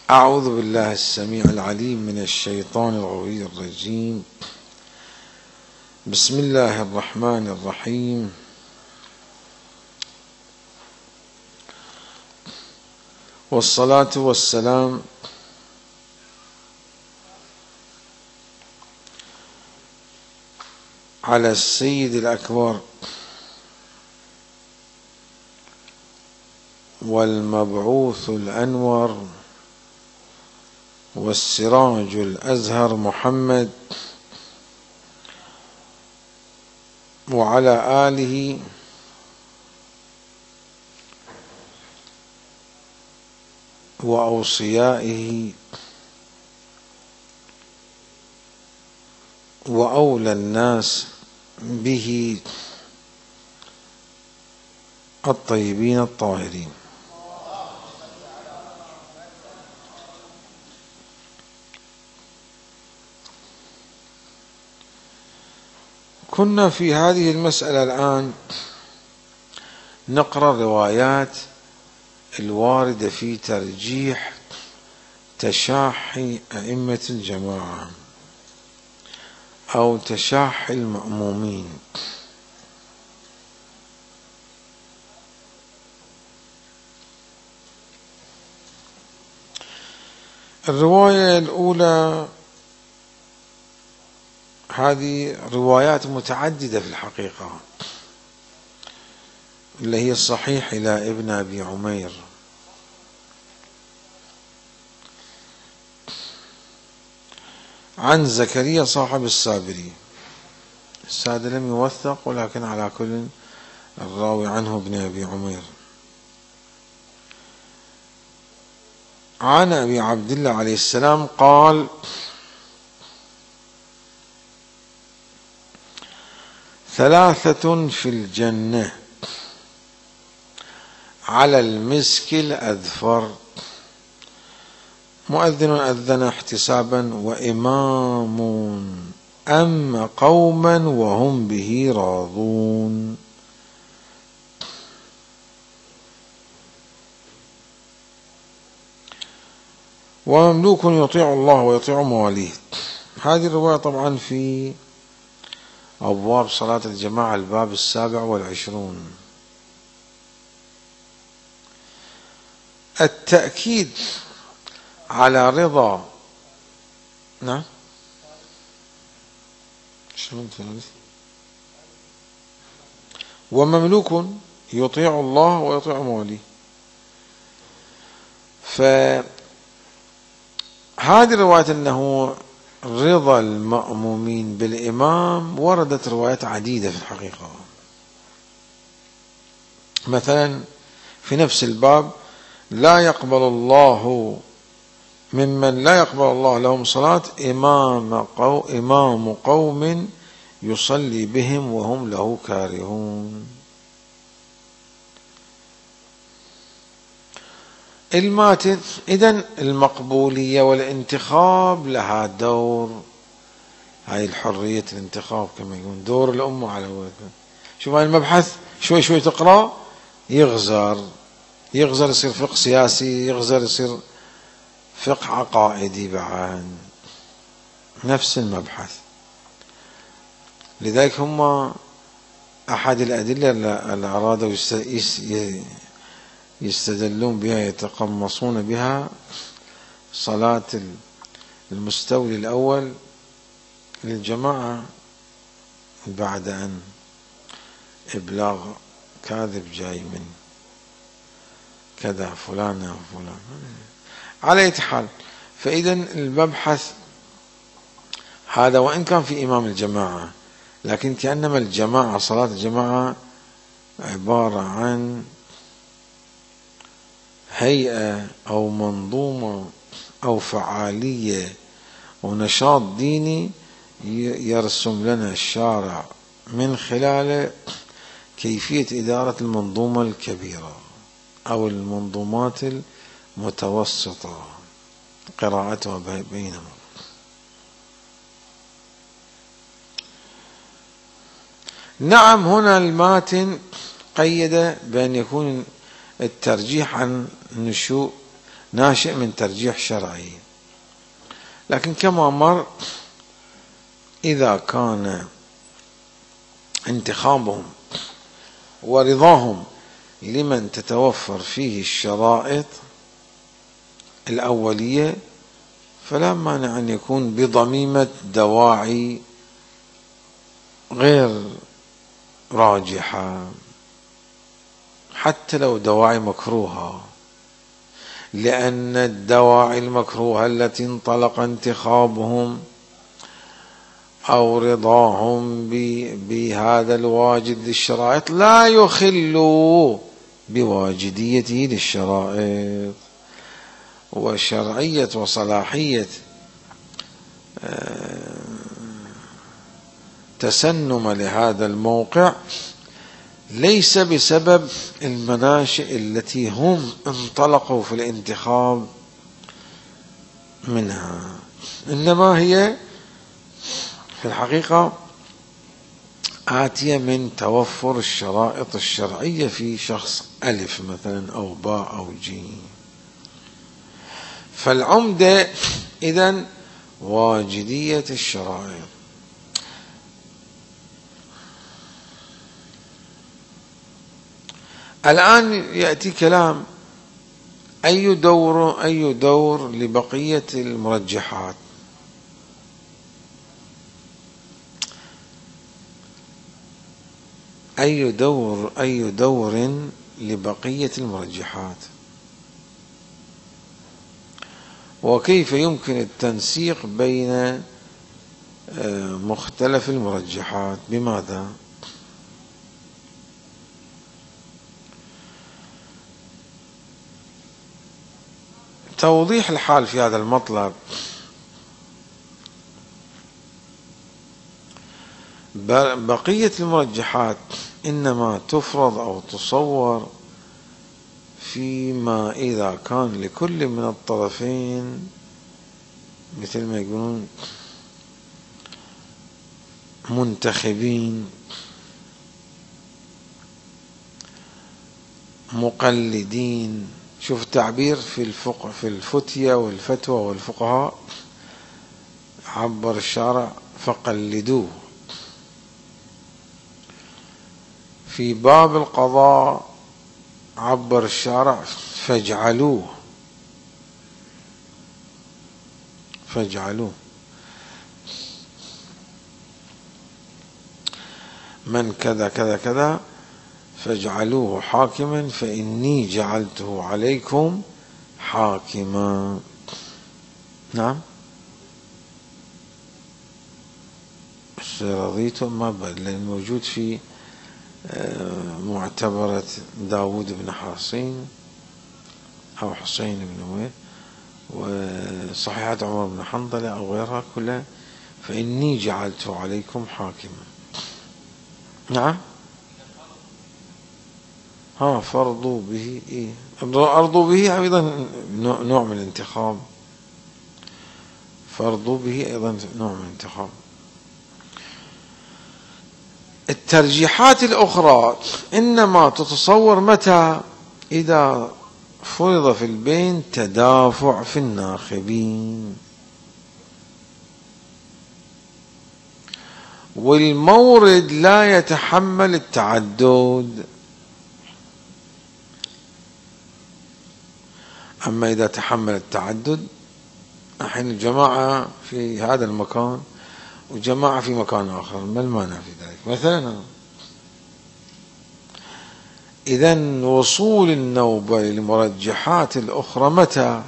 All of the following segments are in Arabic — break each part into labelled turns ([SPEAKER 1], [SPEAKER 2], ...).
[SPEAKER 1] أعوذ بالله السميع العليم من الشيطان الغوي الرجيم. بسم الله الرحمن الرحيم. والصلاة والسلام على السيد الأكبر والمبعوث الأنور والسراج الأزهر محمد وعلى آله وأوصيائه وأولى الناس به الطيبين الطاهرين. كنا في هذه المسألة الآن نقرأ الروايات الواردة في ترجيح تشاحي أئمة الجماعة أو تشاحي المأمومين. الرواية الأولى، هذه روايات متعددة في الحقيقة، اللي هي الصحيح إلى ابن أبي عمير، عن زكريا صاحب السابري. السادة لم يوثق، ولكن على كل الراوي عنه ابن أبي عمير. عن أبي عبد الله عليه السلام قال: ثلاثة في الجنة على المسك الأذفر: مؤذن أذن احتسابا، وإمام أم قوما وهم به راضون. ومملوك يطيع الله ويطيع مواليه. هذه الرواية طبعا في أبواب صلاة الجماعة الباب 27. التأكيد على رضا. نعم، شلون ثالث؟ ومملوك يطيع الله ويطيع مواليه. فهذه الرواية أنه رضا المأمومين بالإمام وردت روايات عديدة في الحقيقة. مثلا في نفس الباب: لا يقبل الله ممن لا يقبل الله لهم صلاة إمام قوم يصلي بهم وهم له كارهون. الماتن. إذن المقبولية والانتخاب لها دور، هاي الحرية الانتخاب كما يقول دور الأمة على وجهه. شوف هاي المبحث شوي شوي تقرأ يغزر يصير فقه سياسي، يغزر يصير فقه عقائدي بعد نفس المبحث. لذلك هم أحد الأدلة اللي أرادوا يستدلون بها، يتقمصون بها صلاة المستولي الأول للجماعة بعد أن إبلاغ كاذب جاي من كذا فلان وفلان. على أي حال، فإذا المبحث هذا وإن كان في إمام الجماعة، لكن كأنما الجماعة صلاة الجماعة عبارة عن هيئة أو منظومة أو فعالية ونشاط ديني يرسم لنا الشارع من خلاله كيفية إدارة المنظومة الكبيرة أو المنظومات المتوسطة، قراءتها بينهم. نعم، هنا الماتن قيد بأن يكون الترجيح عن نشوء ناشئ من ترجيح شرعي. لكن كما مر إذا كان انتخابهم ورضاهم لمن تتوفر فيه الشرائط الأولية فلا مانع أن يكون بضميمة دواعي غير راجحة، حتى لو دواعي مكروهة، لأن الدواعي المكروهة التي انطلق انتخابهم أو رضاهم بهذا الواجد للشرائط لا يخل بواجديته للشرائط، وشرعية وصلاحية تسنم لهذا الموقع ليس بسبب المناشئ التي هم انطلقوا في الانتخاب منها، إنما هي في الحقيقة آتية من توفر الشرائط الشرعية في شخص ألف مثلا أو باء أو جيم. فالعمدة إذن واجدية الشرائط. الآن يأتي كلام أي دور لبقية المرجحات. أي دور لبقية المرجحات، وكيف يمكن التنسيق بين مختلف المرجحات؟ بماذا؟ توضيح الحال في هذا المطلب: بقية المرجحات إنما تفرض أو تصور فيما إذا كان لكل من الطرفين مثل ما يقولون منتخبين مقلدين. شوف التعبير في الفقه، في الفتية والفتوى والفقهاء عبر الشارع فقلدوه، في باب القضاء عبر الشارع فاجعلوه. من كذا كذا كذا فاجعلوه حاكما فإني جعلته عليكم حاكما. نعم، رضيتم ما بل، لأن موجود في معتبرة داود بن حصين أو حسين بن ويل وصحيحة عمر بن حنظلة أو غيرها كلها فإني جعلته عليكم حاكما. نعم، فرضوا به. أرضوا به أيضا نوع من الانتخاب، فرضوا به أيضا نوع من الانتخاب. الترجيحات الأخرى إنما تتصور متى؟ إذا فرض في البين تدافع في الناخبين، والمورد لا يتحمل التعدد. أما إذا تحمل التعدد، الحين الجماعة في هذا المكان وجماعة في مكان آخر، ما المانع في ذلك مثلا؟ إذن وصول النوبة للمرجحات الأخرى متى؟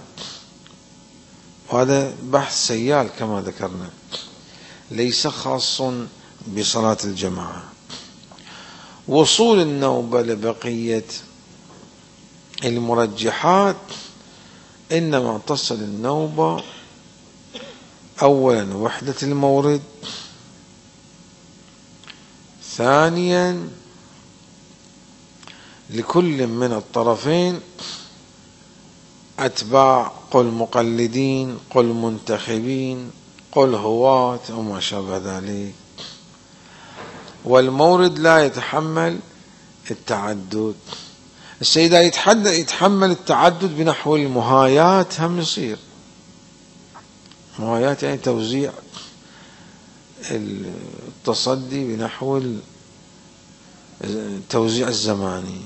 [SPEAKER 1] وهذا بحث سيال كما ذكرنا، ليس خاص بصلاة الجماعة. وصول النوبة لبقية المرجحات إنما تصل النوبة أولا وحدة المورد، ثانيا لكل من الطرفين أتباع، قل مقلدين، قل منتخبين، قل هواة أو ما شابه ذلك، والمورد لا يتحمل التعدد. السيدة يتحمل التعدد بنحو المهايات هم يصير. مهايات يعني توزيع التصدي بنحو التوزيع الزماني.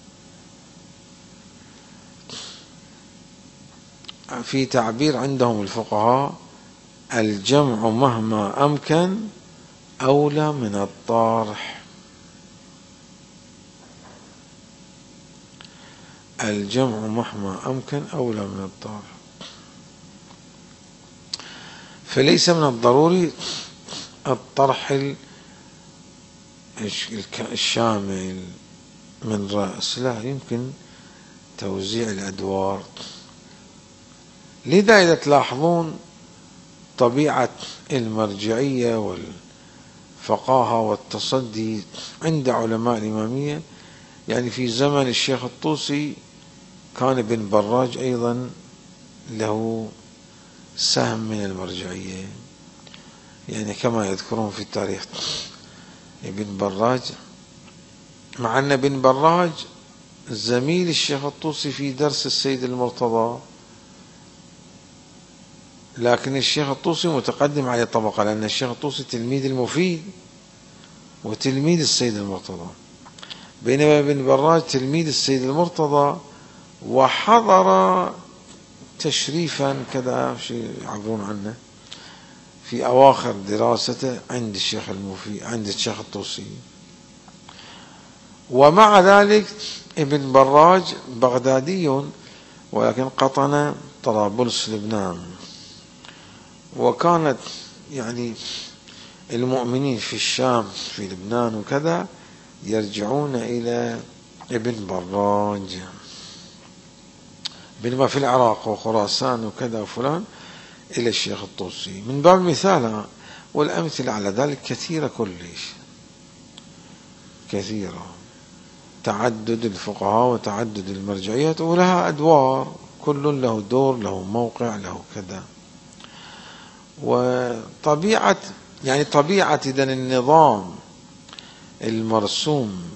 [SPEAKER 1] في تعبير عندهم الفقهاء: الجمع مهما أمكن أولى من الطرح. الجمع مهما أمكن أولى من الطرح. فليس من الضروري الطرح الشامل من رأس، لا، يمكن توزيع الأدوار. لذا إذا تلاحظون طبيعة المرجعية والفقاهة والتصدي عند علماء الإمامية، يعني في زمن الشيخ الطوسي كان ابن براج أيضا له سهم من المرجعية، يعني كما يذكرون في التاريخ ابن براج، مع أن ابن براج زميل الشيخ الطوسي في درس السيد المرتضى، لكن الشيخ الطوسي متقدم عليه طبقة، لأن الشيخ الطوسي تلميذ المفيد وتلميذ السيد المرتضى، بينما ابن براج تلميذ السيد المرتضى وحضر تشريفا كذا يعبرون عنه في أواخر دراسته عند الشيخ المفيد عند الشيخ الطوسي. ومع ذلك ابن براج بغدادي، ولكن قطن طرابلس لبنان، وكانت يعني المؤمنين في الشام في لبنان وكذا يرجعون إلى ابن براج، بينما في العراق وخراسان وكذا وفلان إلى الشيخ الطوسي. من باب المثال، والأمثلة على ذلك كثيرة كلش، كثيرة، تعدد الفقهاء وتعدد المرجعيات، ولها أدوار، كل له دور، له موقع، له كذا. وطبيعة يعني طبيعة إذن النظام المرسوم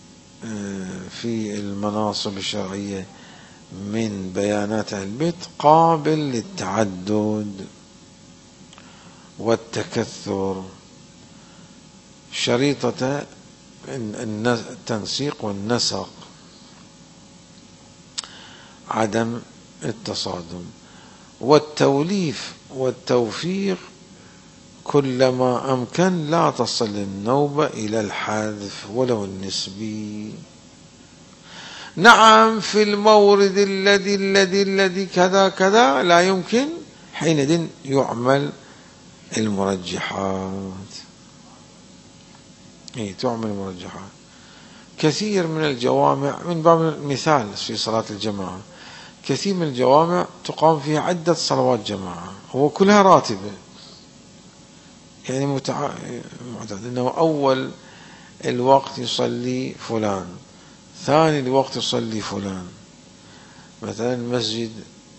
[SPEAKER 1] في المناصب الشرعية من بيانات أهل البيت قابل للتعدد والتكثر، شريطة التنسيق والنسق، عدم التصادم والتوليف والتوفيق. كلما أمكن لا تصل النوبة إلى الحذف ولو النسبي. نعم، في المورد الذي كذا كذا لا يمكن، حينئذ يعمل المرجحات. تعمل المرجحات. كثير من الجوامع، من باب المثال في صلاة الجماعة، كثير من الجوامع تقام فيها عدة صلوات جماعة وكلها راتبة، يعني معتاد أنه أول الوقت يصلي فلان، ثاني الوقت يصلي فلان. مثلا مسجد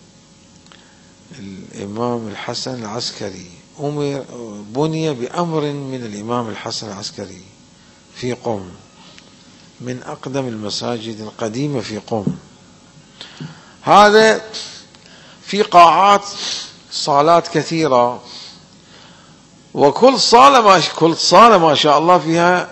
[SPEAKER 1] الإمام الحسن العسكري بني بأمر من الإمام الحسن العسكري في قم، من أقدم المساجد القديمة في قم. هذا في قاعات صالات كثيرة، وكل صالة ما شاء الله فيها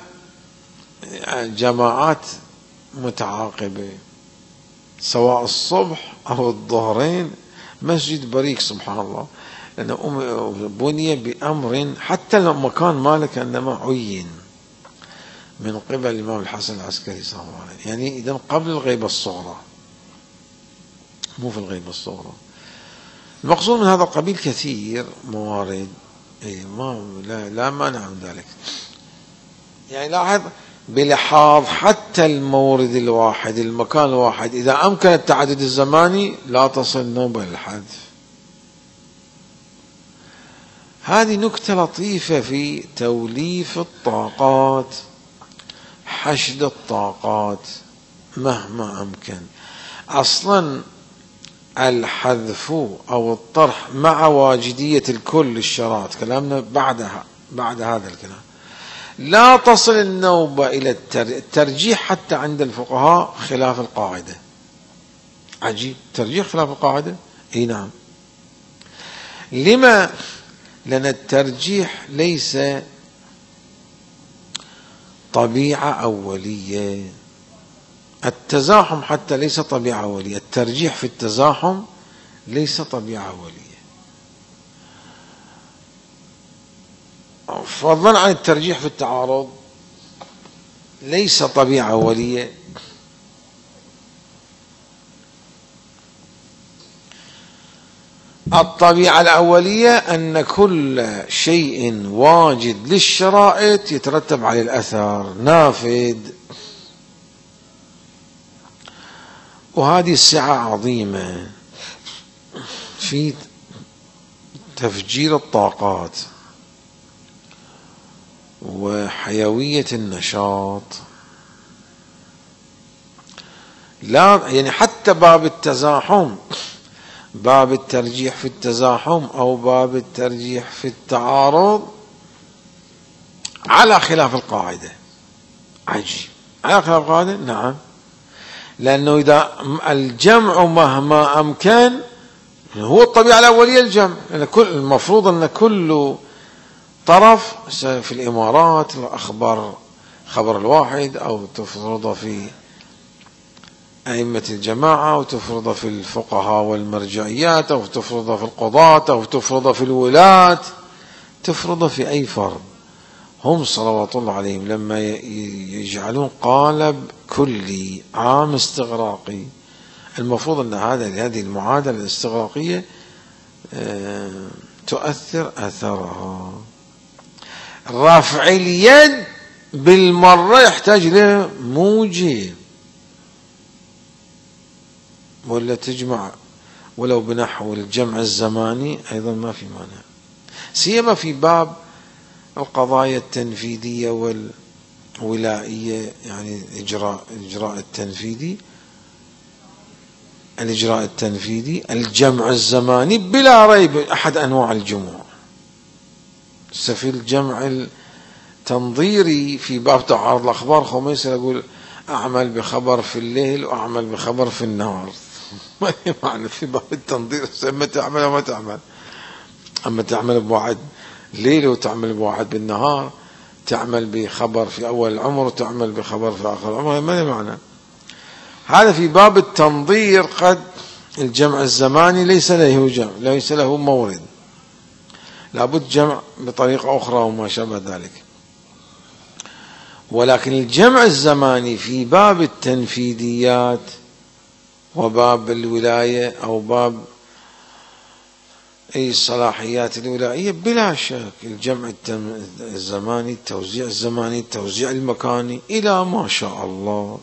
[SPEAKER 1] جماعات متعاقبة، سواء الصبح أو الظهرين. مسجد بريك سبحان الله، لأنه بني بأمر، حتى لما كان مالك إنما عين من قبل الإمام الحسن العسكري صلى الله عليه وسلم، يعني إذن قبل الغيبة الصغرى، مو في الغيبة الصغرى. المقصود من هذا القبيل كثير موارد، لا مانع من ذلك. يعني لاحظ بلحاظ حتى المورد الواحد، المكان الواحد، إذا أمكن التعدد الزماني لا تصل نوبة للحذف. هذه نكتة لطيفة في توليف الطاقات، حشد الطاقات مهما أمكن. أصلا الحذف أو الطرح مع واجدية الكل الشراط، كلامنا بعد هذا الكلام، لا تصل النوبة إلى الترجيح حتى عند الفقهاء خلاف القاعدة. عجيب، ترجيح خلاف القاعدة. اي نعم. لما؟ لأن الترجيح ليس طبيعة أولية. التزاحم حتى ليس طبيعة أولية، الترجيح في التزاحم ليس طبيعة أولية، فضلا عن الترجيح في التعارض ليس طبيعة أولية. الطبيعة الأولية أن كل شيء واجد للشرائط يترتب عليه الأثر نافذ، وهذه السعة عظيمة في تفجير الطاقات وحيوية النشاط. لا يعني حتى باب التزاحم، باب الترجيح في التزاحم أو باب الترجيح في التعارض على خلاف القاعدة. عجيب، على خلاف القاعدة. نعم، لأنه إذا الجمع مهما أمكن هو الطبيعة الأولية الجمع، لأن المفروض أن كل طرف في الإمارات الأخبار خبر الواحد، أو تفرض في أئمة الجماعة، أو تفرض في الفقهاء والمرجعيات، أو تفرض في القضاة، أو تفرض في الولاة، تفرض في أي فرد. هم صلوات الله عليهم لما يجعلون قالب كلي عام استغراقي، المفروض أن هذه المعادلة الاستغراقية تؤثر أثرها. رفع اليد بالمرة يحتاج له موجب، ولا تجمع ولو بنحو الجمع الزماني أيضا ما في مانع، سيما في باب القضايا التنفيذية والولائية، يعني الإجراء التنفيذي، الإجراء التنفيذي الجمع الزماني بلا ريب أحد أنواع الجموع. في الجمع التنظيري في باب تعارض الأخبار خميس يقول أعمل بخبر في الليل وأعمل بخبر في النهار. ما معنى في باب التنظير ما تعمل وما تعمل، أما تعمل بواحد ليل وتعمل بواحد بالنهار، تعمل بخبر في أول العمر وتعمل بخبر في آخر العمر، ما معنى هذا؟ في باب التنظير قد الجمع الزماني ليس له جمع، ليس له مورد، لابد جمع بطريقة أخرى وما شابه ذلك. ولكن الجمع الزماني في باب التنفيذيات وباب الولاية أو باب أي الصلاحيات الولائية بلا شك الجمع الزماني، التوزيع الزماني، التوزيع المكاني إلى ما شاء الله،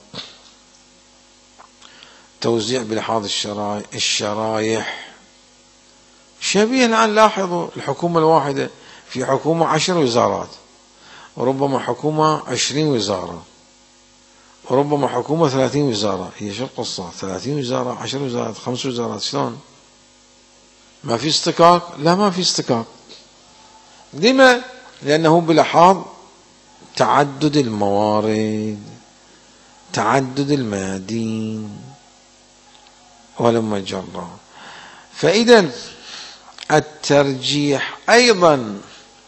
[SPEAKER 1] توزيع بلحاظ الشرايح شبيه. الآن لاحظوا الحكومة الواحدة، في حكومة 10 وزارات، وربما حكومة 20 وزارة، وربما حكومة 30 وزارة. هي شو القصة؟ 30 وزارة، 10 وزارات، 5 وزارات، شلون؟ ما في استكاك؟ لا، ما في استكاك. لما؟ لأنه بلحاظ تعدد الموارد، تعدد الميادين ولما جرى. فإذا الترجيح أيضا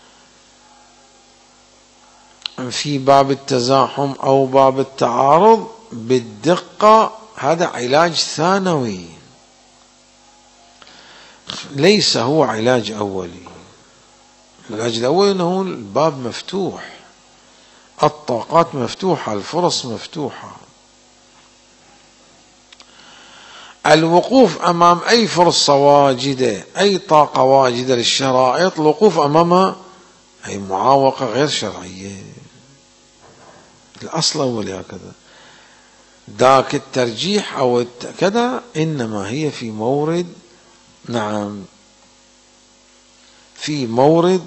[SPEAKER 1] في باب التزاحم أو باب التعارض بالدقة هذا علاج ثانوي، ليس هو علاج أولي. العلاج الأولي أنه الباب مفتوح، الطاقات مفتوحة، الفرص مفتوحة. الوقوف أمام أي فرصة واجدة، أي طاقة واجدة للشرائط، الوقوف أمامها أي معاوقة غير شرعية. الأصل أول هكذا، ذاك الترجيح أو كذا إنما هي في مورد، نعم، في مورد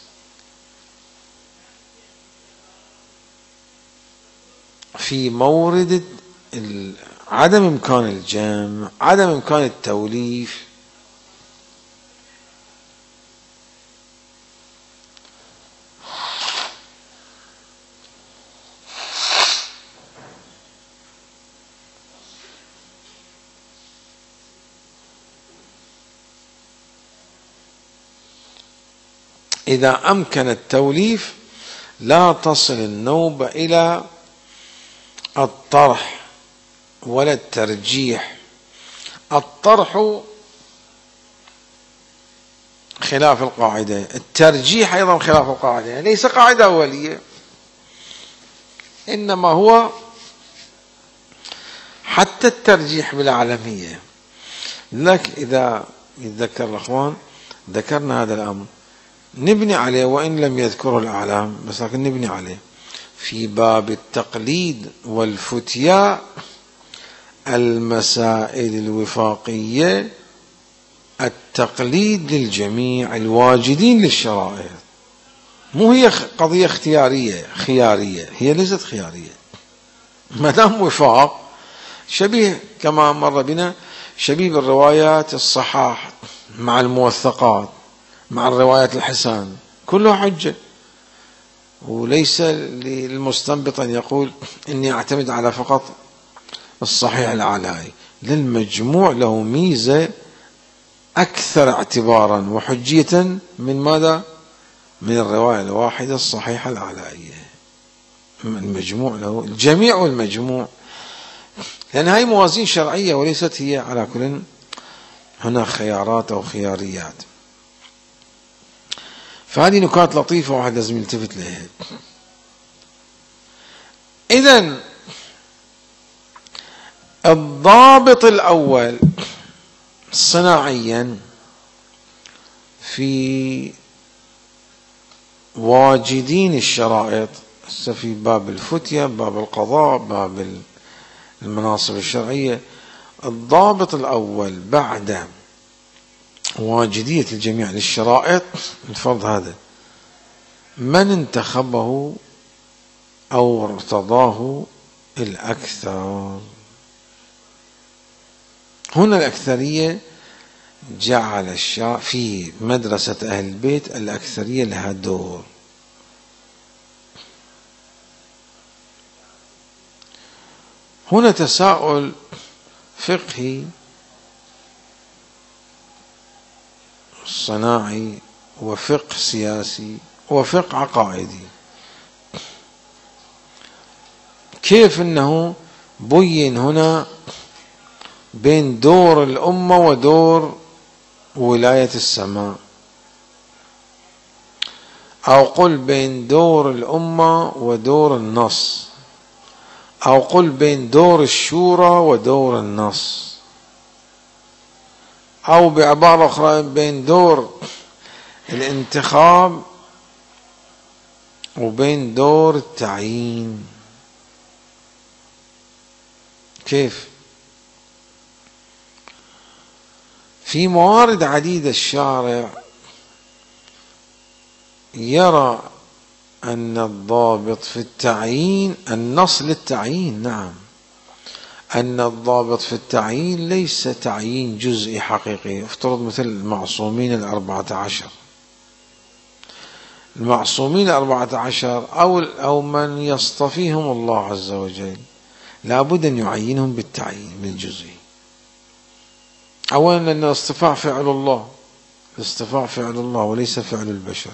[SPEAKER 1] عدم إمكان الجمع، عدم إمكان التوليف. إذا أمكن التوليف لا تصل النوبة إلى الطرح ولا الترجيح. الطرح خلاف القاعدة، الترجيح أيضا خلاف القاعدة، ليس قاعدة أولية، إنما هو حتى الترجيح بالعالمية. لك إذا يتذكر الأخوان ذكرنا هذا الأمر نبني عليه وإن لم يذكره الأعلام، بس لكن نبني عليه في باب التقليد والفتيا. المسائل الوفاقية التقليد للجميع الواجدين للشرائط، مو هي قضية اختيارية خيارية، هي ليست خيارية. ما دام وفاق شبيه كما مر بنا، شبيه بالروايات الصحاح مع الموثقات مع الروايات الحسان، كلها حجة. وليس للمستنبط أن يقول إني أعتمد على فقط الصحيح العلائي، للمجموع له ميزة أكثر اعتبارا وحجية من ماذا؟ من الرواية الواحدة الصحيحة العلائية. المجموع له الجميع والمجموع، لأن هاي موازين شرعية وليست هي على كل هنا خيارات أو خياريات. فهذه نكات لطيفة واحد لازم يلتفت لها. إذن الضابط الأول صناعيا في واجدين الشرائط، في باب الفتية، باب القضاء، باب المناصب الشرعية، الضابط الأول بعد واجدية الجميع للشرائط الفرض هذا من انتخبه أو ارتضاه الأكثر. هنا الأكثرية جعل الشرع في مدرسة أهل البيت، الأكثرية لها دور. هنا تساؤل فقهي صناعي وفقه سياسي وفقه عقائدي، كيف أنه بين هنا بين دور الأمة ودور ولاية السماء، أو قل بين دور الأمة ودور النص، أو قل بين دور الشورى ودور النص، أو بعبارة أخرى بين دور الانتخاب وبين دور التعيين. كيف؟ في موارد عديدة الشارع يرى أن الضابط في التعيين النص للتعيين، نعم، أن الضابط في التعيين ليس تعيين جزئي حقيقي. افترض مثل المعصومين 14، المعصومين 14 أو من يصطفيهم الله عز وجل لابد أن يعينهم بالتعيين بالجزئي. أولا أن الاصطفاء فعل الله، الاصطفاء فعل الله وليس فعل البشر،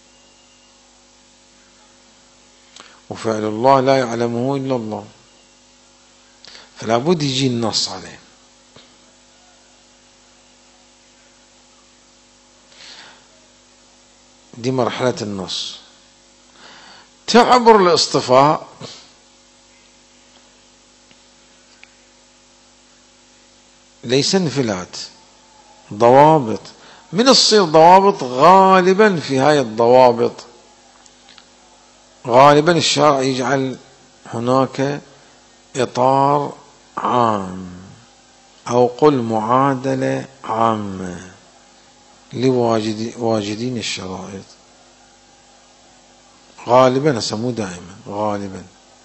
[SPEAKER 1] وفعل الله لا يعلمه إلا الله، فلا بد يجي النص عليه. دي مرحلة النص. تعبر الاصطفاء ليس انفلات، ضوابط من الصير ضوابط. غالبا في هاي الضوابط غالبا الشرع يجعل هناك إطار عام أو قل معادلة عامة لواجدين الشرائط. غالبا أسموه دائما غالبا.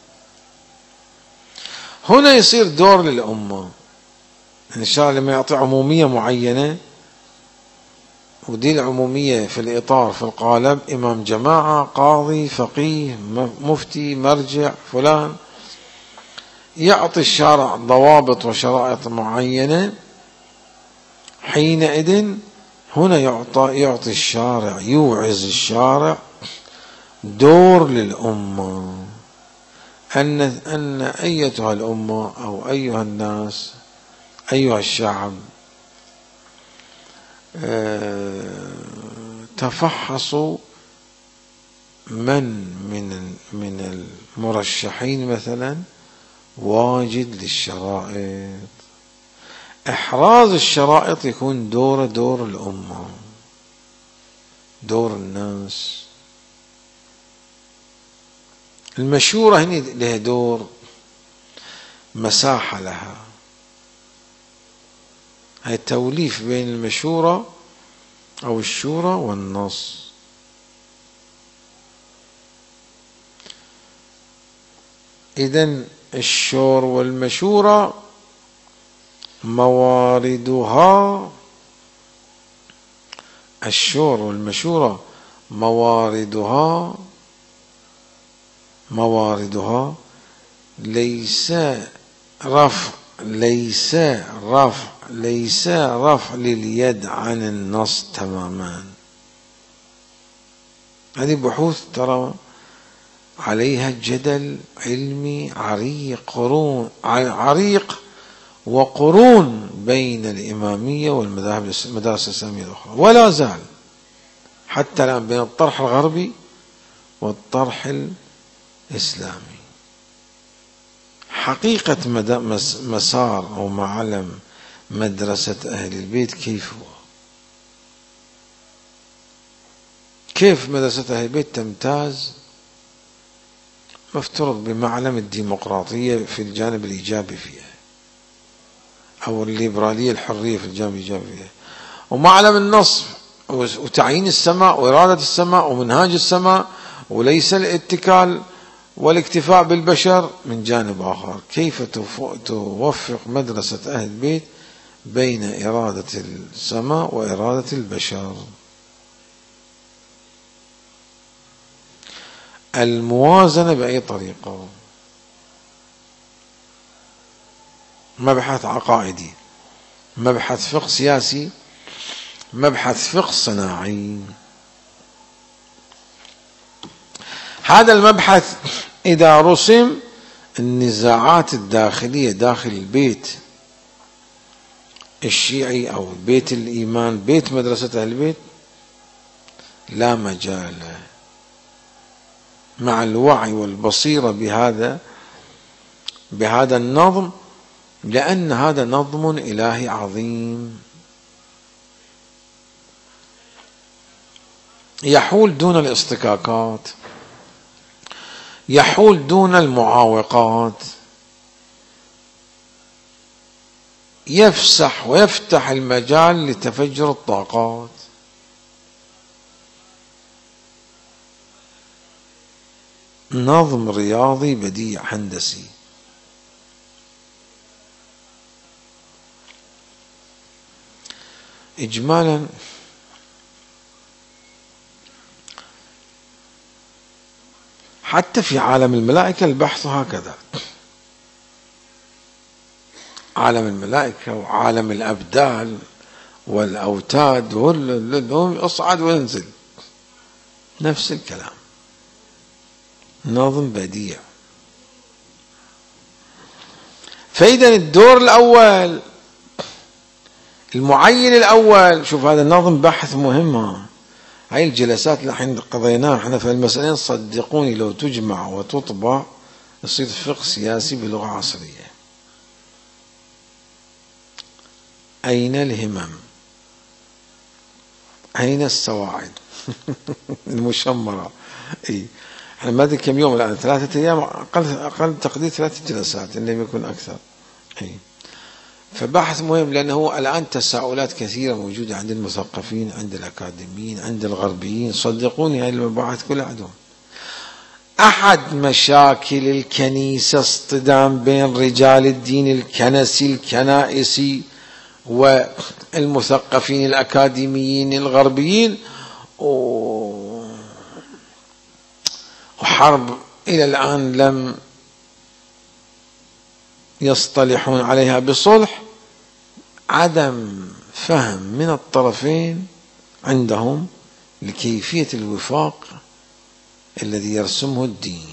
[SPEAKER 1] هنا يصير دور للأمة إن شاء الله لما يعطي عمومية معينة، ودي العمومية في الإطار في القالب إمام جماعة، قاضي، فقيه، مفتي، مرجع، فلان، يعطي الشارع ضوابط وشرائط معينة. حينئذ هنا يعطي الشارع، يوعز الشارع دور للأمة، أن أيتها الأمة أو أيها الناس أيها الشعب تفحصوا من المرشحين مثلا واجد للشرائط. إحراز الشرائط يكون دور الأمة، دور الناس. المشورة هنا لها دور، مساحة لها، هي التوليف بين المشورة أو الشورى والنص. إذن الشور والمشورة مواردها، الشور والمشورة مواردها ليس رفع لليد عن النص تماما. هذه بحوث ترى عليها جدل علمي عريق وقرون بين الإمامية والمدارس الإسلامية الأخرى، ولا زال حتى الآن بين الطرح الغربي والطرح الإسلامي. حقيقة مسار أو معلم مدرسة أهل البيت كيف هو؟ كيف مدرسة أهل البيت تمتاز؟ مفترض بمعلم الديمقراطية في الجانب الإيجابي فيها، أو الليبرالية الحرية في الجانب الإيجابي فيها، ومعلم النص وتعيين السماء وإرادة السماء ومنهاج السماء، وليس الاتكال والاكتفاء بالبشر من جانب آخر. كيف توفق مدرسة أهل البيت بين إرادة السماء وإرادة البشر؟ الموازنة بأي طريقة؟ مبحث عقائدي، مبحث فقه سياسي، مبحث فقه صناعي. هذا المبحث إذا رسم، النزاعات الداخلية داخل البيت الشيعي أو بيت الإيمان، بيت مدرسة أهل البيت، لا مجال مع الوعي والبصيرة بهذا النظم، لأن هذا نظم إلهي عظيم يحول دون الاصطكاكات، يحول دون المعاوقات، يفسح ويفتح المجال لتفجر الطاقات. نظم رياضي بديع هندسي. إجمالا حتى في عالم الملائكة البحث هكذا، عالم الملائكة وعالم الأبدال والأوتاد اصعد وانزل، نفس الكلام، نظم بديع. فإذا الدور الأول، المعين الأول، شوف هذا النظم بحث مهمة. هاي الجلسات اللي الحين قضيناها احنا في المسألين، صدقوني لو تجمع وتطبع يصير فقه سياسي بلغة عصرية. أين الهمم؟ أين السواعد؟ المشمرة. اي احنا ما ادري كم يوم الآن، 3 أيام، أقل تقدير 3 جلسات إن لم يكن أكثر. اي فبحث مهم، لأنه الآن تساؤلات كثيرة موجودة عند المثقفين، عند الأكاديميين، عند الغربيين. صدقوني هذه المباحث كلها عندهم. أحد مشاكل الكنيسة اصطدام بين رجال الدين الكنسي الكنائسي والمثقفين الأكاديميين الغربيين، وحرب إلى الآن لم يصطلحون عليها بصلح. عدم فهم من الطرفين عندهم لكيفية الوفاق الذي يرسمه الدين.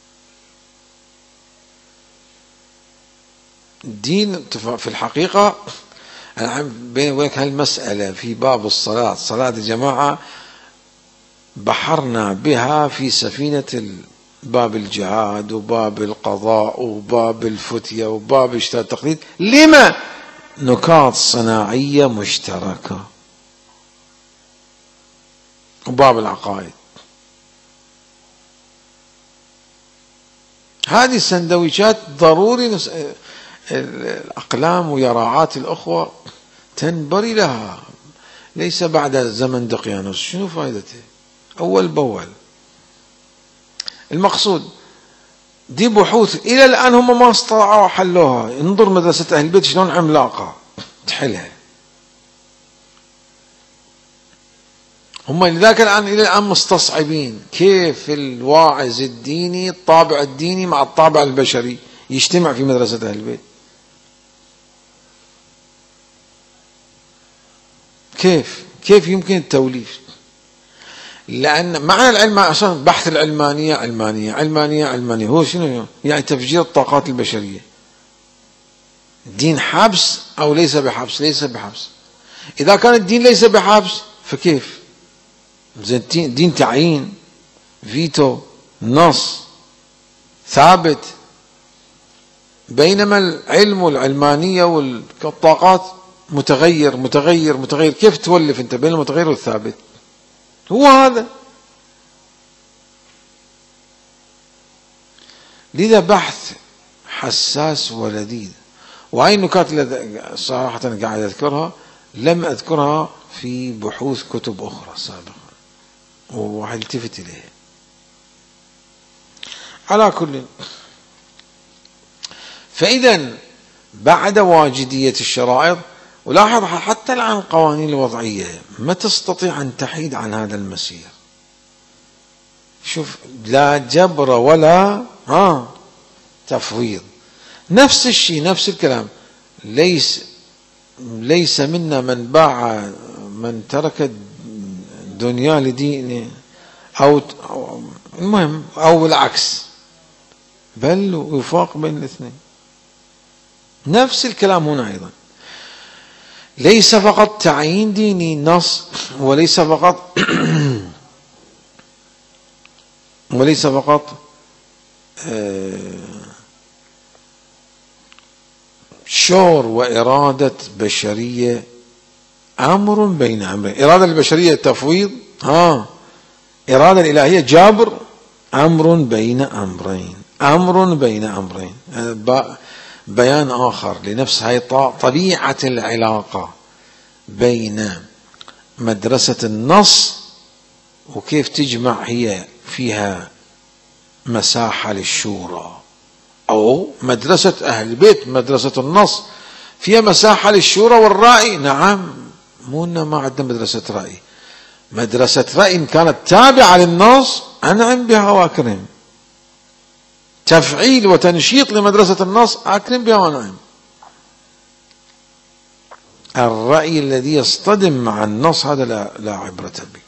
[SPEAKER 1] الدين في الحقيقة أنا بيني وبينك هالمسألة في باب الصلاة، صلاة الجماعة بحرنا بها في سفينة باب الجهاد وباب القضاء وباب الفتية وباب إشتات التقليد. لما؟ نقاط صناعية مشتركة. وباب العقائد، هذه السندويشات ضروري الأقلام ويراعات الأخوة تنبري لها، ليس بعد زمن دقيانوس. شنو فائدته؟ أول بأول. المقصود دي بحوث إلى الآن هم ما استطاعوا حلوها. انظر مدرسة أهل البيت شلون عملاقة تحلها. هم لذلك الآن إلى الآن مستصعبين كيف الواعظ الديني الطابع الديني مع الطابع البشري يجتمع في مدرسة أهل البيت. كيف يمكن التوليف؟ لأن معنى العلم أصلا بحث العلمانية علمانية هو شنو؟ يعني تفجير الطاقات البشرية. الدين حبس أو ليس بحبس؟ ليس بحبس. إذا كان الدين ليس بحبس فكيف؟ دين تعيين، فيتو، نص ثابت. بينما العلم والعلمانية والطاقات متغير. كيف تولف أنت بين المتغير والثابت؟ هو هذا. لذا بحث حساس ولذيذ. وهي النكات اللي صراحة قاعد أذكرها لم أذكرها في بحوث كتب أخرى سابقا وهلتفت إليها. على كل، فإذا بعد واجدية الشرائط، ولاحظ حتى الآن القوانين الوضعية ما تستطيع أن تحيد عن هذا المسير. شوف، لا جبر ولا تفويض. نفس الشيء، نفس الكلام. ليس منا من ترك الدنيا لدينه أو المهم أو العكس، بل يفاق بين الاثنين. نفس الكلام هنا أيضا. ليس فقط تعيين ديني نص، وليس فقط شعور وإرادة بشرية، أمر بين أمرين. إرادة البشرية تفويض، إرادة الإلهية جبر، أمر بين أمرين. بيان آخر لنفس هاي طبيعة العلاقة بين مدرسة النص وكيف تجمع هي فيها مساحة للشورى، أو مدرسة أهل البيت مدرسة النص فيها مساحة للشورى والرأي. نعم، مو ما عندنا مدرسة رأي. مدرسة رأي إن كانت تابعة للنص أنعم بها وأكرم. تفعيل وتنشيط لمدرسة النص أكرم بها ونعم. الرأي الذي يصطدم مع النص هذا لا عبرة به.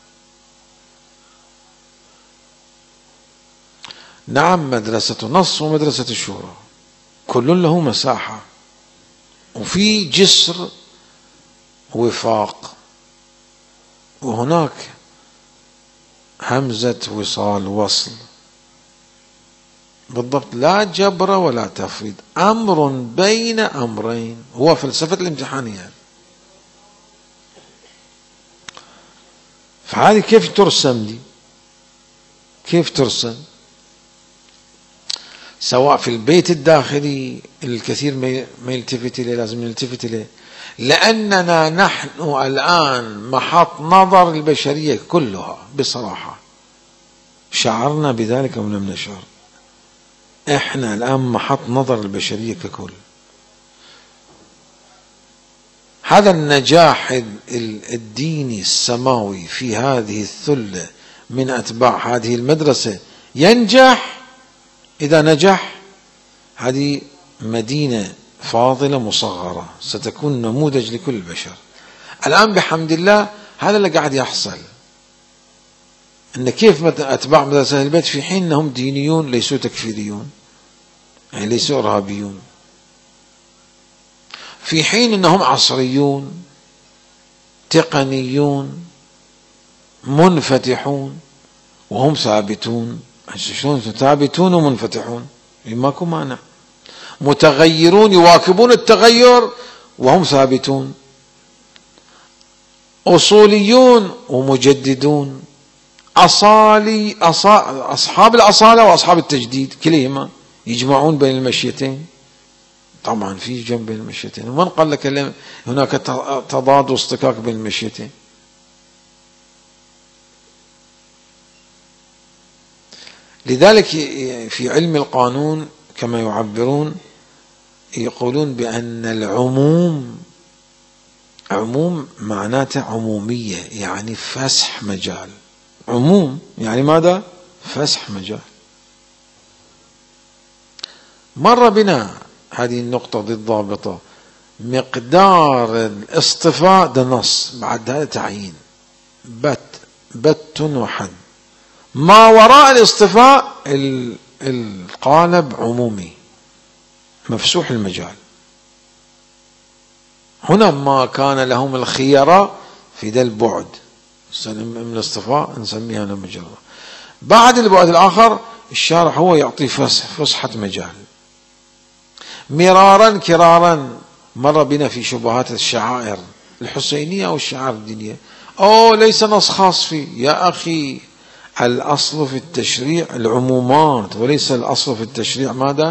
[SPEAKER 1] نعم، مدرسة النص ومدرسة الشورى كل له مساحة، وفي جسر وفاق، وهناك همزة وصل بالضبط. لا جبر ولا تفويض، أمر بين أمرين. هو فلسفة الامتحانيات. فهذه كيف ترسم دي؟ كيف ترسم؟ سواء في البيت الداخلي الكثير ما يلتفت إليه، لازم نلتفت إليه، لأننا نحن الآن محط نظر البشرية كلها. بصراحة شعرنا بذلك أو لم نشعر؟ احنا الآن محط نظر البشرية ككل. هذا النجاح الديني السماوي في هذه الثلة من أتباع هذه المدرسة ينجح. إذا نجح، هذه مدينة فاضلة مصغرة ستكون نموذج لكل البشر. الآن بحمد الله هذا اللي قاعد يحصل، أن كيف أتباع مدرسة أهل البيت في حين أنهم دينيون ليسوا تكفيريون، يعني ليسوا إرهابيون، في حين أنهم عصريون تقنيون منفتحون وهم ثابتون. شلون ثابتون ومنفتحون؟ ماكو مانع. متغيرون يواكبون التغير وهم ثابتون. أصوليون ومجددون. أصحاب الأصالة وأصحاب التجديد كليهما يجمعون بين المشيتين. طبعا في جنب بين المشيتين، ومن قال لك هناك تضاد واصطكاك بين المشيتين؟ لذلك في علم القانون كما يعبرون يقولون بأن العموم عموم معناته عمومية، يعني فسح مجال. عموم يعني ماذا؟ فسح مجال. مر بنا هذه النقطة ضد ضابطة. مقدار الاصطفاء ده نص، بعد هذا تعيين بت وحد. ما وراء الاصطفاء القالب عمومي مفسوح المجال. هنا ما كان لهم الخيرة في ذا البعد من الاصطفاء نسميها مجرة. بعد البعد الآخر الشارع هو يعطي فسحة مجال. مرارا كرارا مر بنا في شبهات الشعائر الحسينية أو الشعائر الدينية. ليس نص خاص فيه. يا أخي الأصل في التشريع العمومات، وليس الأصل في التشريع ماذا؟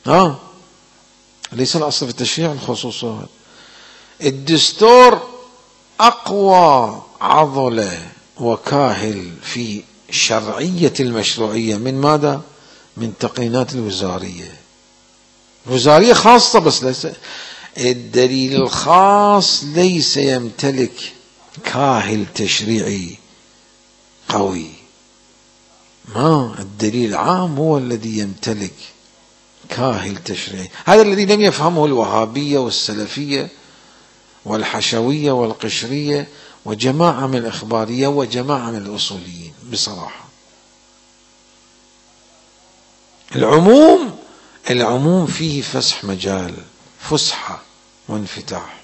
[SPEAKER 1] ليس الأصل في التشريع الخصوصات. الدستور أقوى عضلة وكاهل في شرعية المشروعية من ماذا؟ من تقنينات الوزارية. وزارية خاصة، بس ليس الدليل الخاص ليس يمتلك كاهل تشريعي قوي. ما الدليل العام هو الذي يمتلك كاهل تشريعي. هذا الذي لم يفهمه الوهابية والسلفية والحشوية والقشرية وجماعة من الإخبارية وجماعة من الأصوليين بصراحة. العموم فيه فسح مجال، فسحة وانفتاح.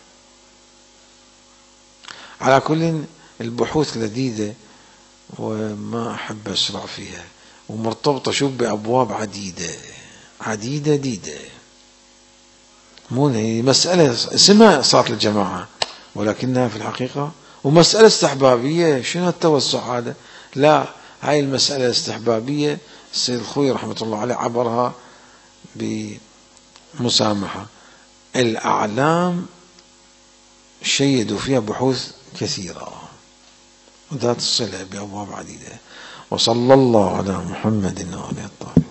[SPEAKER 1] على كل البحوث لذيذة وما أحب أسرع فيها، ومرتبطة شوف بأبواب عديدة مو مسألة اسمها صارت الجماعة، ولكنها في الحقيقة ومسألة استحبابية. شنو التوسع هذا؟ لا، هاي المسألة الاستحبابية السيد الخوي رحمة الله عليه عبرها بمسامحة. الأعلام شيدوا فيها بحوث كثيرة وذات الصلة بأبواب عديدة. وصلى الله على محمد وآله الطاهرين.